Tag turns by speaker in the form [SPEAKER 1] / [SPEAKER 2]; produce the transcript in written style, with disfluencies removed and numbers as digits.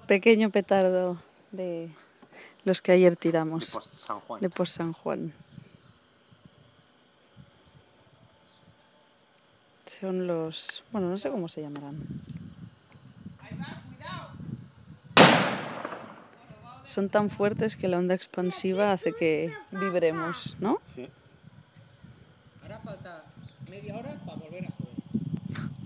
[SPEAKER 1] pequeño petardo de los que ayer tiramos.
[SPEAKER 2] De Post San Juan.
[SPEAKER 1] De Post San Juan. Son los... bueno, no sé cómo se llamarán. Son tan fuertes que la onda expansiva hace que vibremos, ¿no?
[SPEAKER 2] Sí.
[SPEAKER 3] Ahora falta media hora para volver.